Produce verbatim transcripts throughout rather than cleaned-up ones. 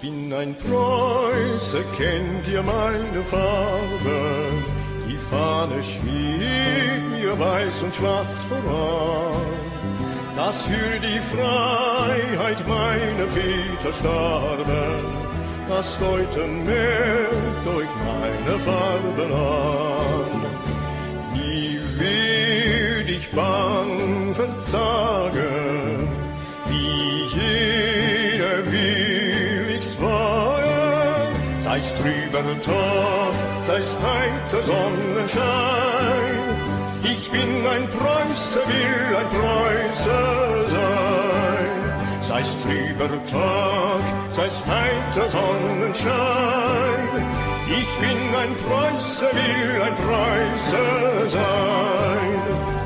bin ein Preuße, kennt ihr meine Farbe? Die Fahne schmiegt mir weiß und schwarz voran, dass für die Freiheit meine Väter starben, das deuten mehr durch meine Farben an. Nie werd ich bang verzagen, wie jeder will ich's wagen, sei's trüber Tag, sei's heiter Sonnenschein. Ich bin ein Preuße, will ein Preuße sein. Sei's trüber Tag, sei's heiter Sonnenschein. Ich bin ein Preuße, will ein Preuße sein.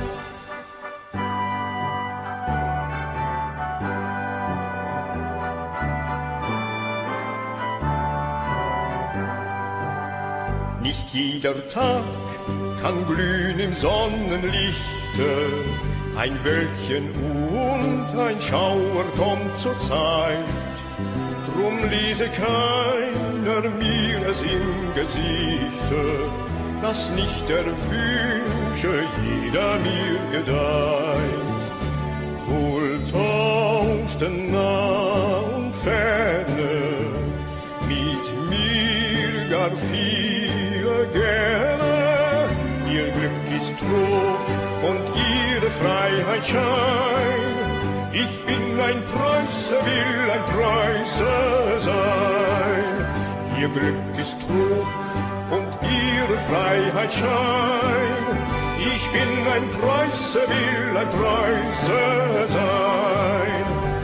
Nicht jeder Tag kann glühen im Sonnenlichte, ein Wölkchen und ein Schauer kommt zur Zeit. Drum lese keiner mir es im Gesichte, dass nicht der Wünsche jeder mir gedeiht. Wohl tauschten nah und ferne mit mir gar viele gerne. Ihr Glück ist Trug und ihre Freiheit Schein. Ich bin ein Preuße, will ein Preuße sein. Ihr Glück ist Trug und ihre Freiheit Schein. Ich bin ein Preuße, will ein Preuße sein.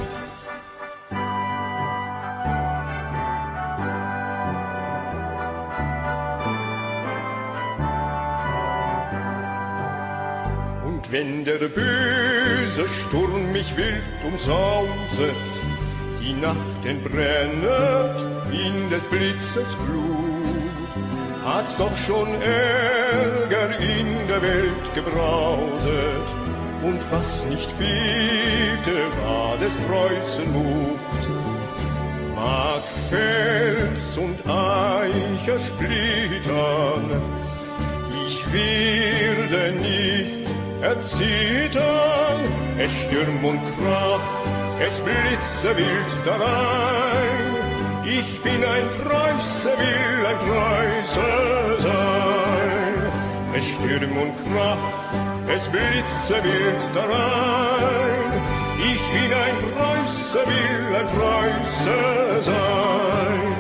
Wenn der böse Sturm mich wild umsauset, die Nacht entbrennet in des Blitzes Glut, hat's doch schon Ärger in der Welt gebrauset, und was nicht bebte, war des Preußen Mut. Mag Fels und Eiche splittern, ich werde nicht erzittern, es stürm und krach, es blitze wild darein. Ich bin ein Preuße, will ein Preuße sein. Es stürm und krach, es blitze wild darein. Ich bin ein Preuße, will ein Preuße sein.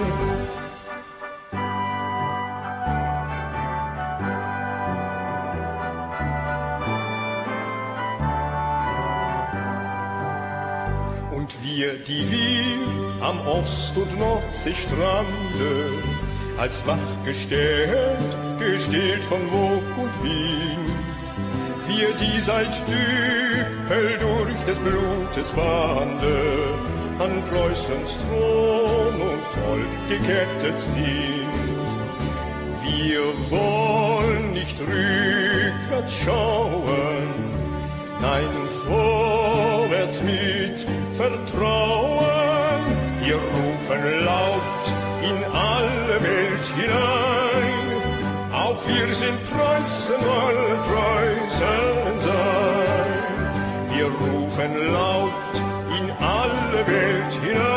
Wir, die wir am Ost- und Nordseestrande als wachgestellt, gestählt von Wog und Wien, wir, die seit Düppel durch des Blutes Bande an Preußens Thron und Volk gekettet sind, wir wollen nicht rückwärts schauen, nein, vorwärts mit Vertrauen. Wir rufen laut in alle Welt hinein. Auch wir sind Preußen, wollen Preußen sein. Wir rufen laut in alle Welt hinein.